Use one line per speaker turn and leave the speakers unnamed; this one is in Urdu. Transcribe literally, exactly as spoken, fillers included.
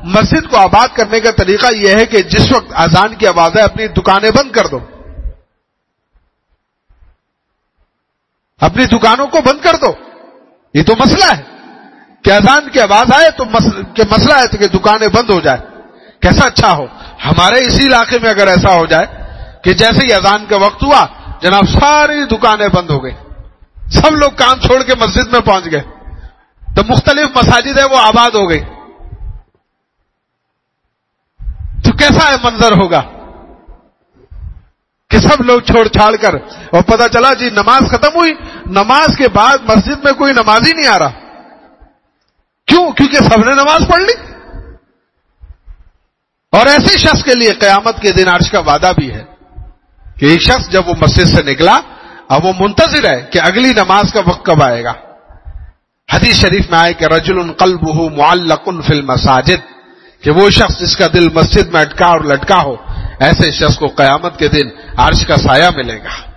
مسجد کو آباد کرنے کا طریقہ یہ ہے کہ جس وقت اذان کی آواز ہے اپنی دکانیں بند کر دو، اپنی دکانوں کو بند کر دو. یہ تو مسئلہ ہے کہ اذان کی آواز آئے تو کہ مسئلہ ہے تو کہ دکانیں بند ہو جائے. کیسا اچھا ہو. ہمارے اسی علاقے میں اگر ایسا ہو جائے کہ جیسے ہی اذان کا وقت ہوا جناب ساری دکانیں بند ہو گئی، سب لوگ کام چھوڑ کے مسجد میں پہنچ گئے، تو مختلف مساجد ہے وہ آباد ہو گئی، تو کیسا ہے منظر ہوگا کہ سب لوگ چھوڑ چھاڑ کر، اور پتہ چلا جی نماز ختم ہوئی، نماز کے بعد مسجد میں کوئی نماز ہی نہیں آ رہا. کیوں؟ کیونکہ سب نے نماز پڑھ لی. اور ایسے شخص کے لیے قیامت کے دن عرش کا وعدہ بھی ہے کہ ایک شخص جب وہ مسجد سے نکلا اب وہ منتظر ہے کہ اگلی نماز کا وقت کب آئے گا. حدیث شریف میں آئے کہ رجل قلبہ معلق فی المساجد، کہ وہ شخص جس کا دل مسجد میں اٹکا اور لٹکا ہو، ایسے شخص کو قیامت کے دن عرش کا سایہ ملے گا.